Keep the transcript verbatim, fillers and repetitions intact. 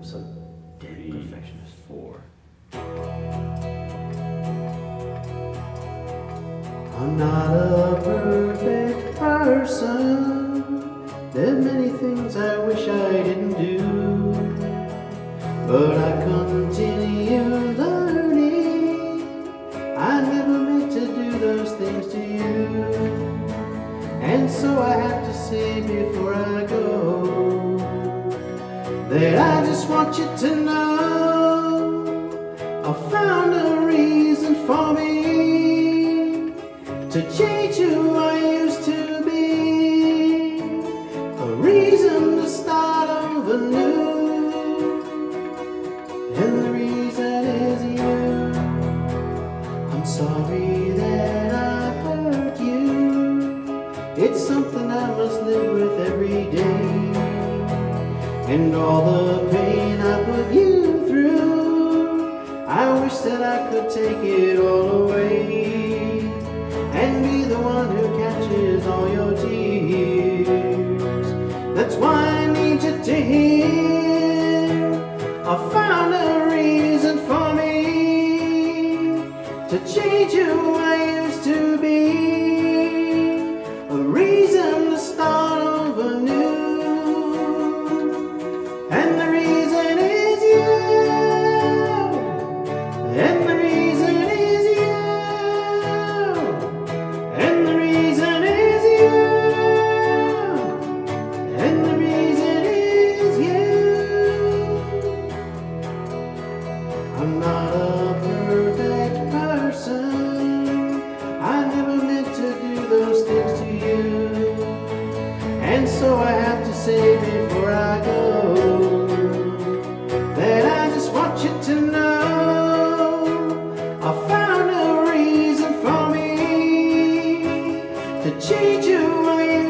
so damn Three, perfectionist. four. I'm not a perfect person. There are many things I wish I didn't do, but I continue learning. I never meant to do those things to you, and so I have to say before I go that I just want you to know I found a reason for me to change who I used to be, a reason to start over new, and the reason is you. I'm sorry that I hurt you. It's something I must live with every day, and all the pain I put you through, I wish that I could take it all away and be the one who catches all your tears. That's why I need you to hear I found a reason for me to change who I used to be, a reason to start over new, and the reason is you, and the reason is you, and the reason is you, and the reason is you. I'm not a perfect person. I never meant to do those things to you, and so I have to say before I go that I just want you to know I found a reason for me to change who I am.